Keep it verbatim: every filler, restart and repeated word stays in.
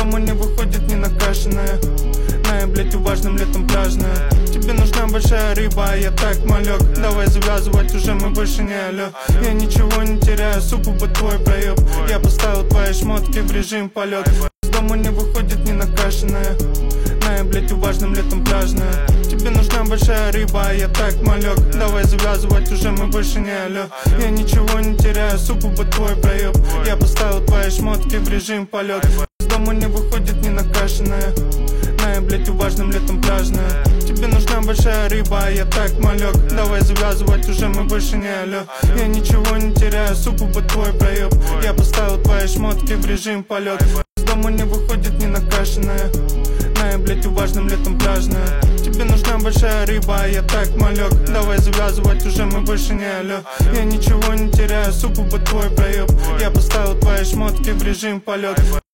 дома не выходит не накашенная. На, блять, уважным летом пляжная. Тебе нужна большая рыба, а я так малек. Давай завязывать уже, мы больше не алё. Я ничего не теряю, сугубо твой проеб. Я поставил твои шмотки в режим полет. С дома не выходит не накашенная. На, блять, уважным летом пляжная. Тебе нужна большая рыба, а я так малек. Давай завязывать уже, мы больше не алё. Я ничего не теряю, сугубо твой проеб. Я поставил твои шмотки в режим полет. С дома не выходит не накашенная. На, блять, уважным летом пляжная. Тебе нужна большая рыба, а я так малек. Давай завязывать уже, мы больше не алё. Я ничего не теряю, сугубо твой проеб. Я поставил твои шмотки в режим полет. С дома не выходит не накашенная. На, блять, уважным летом пляжная. Тебе нужна большая рыба, а я так малек. Давай завязывать уже, мы больше не алё. Я ничего не теряю, сугубо твой проеб. Я поставил твои шмотки в режим полет.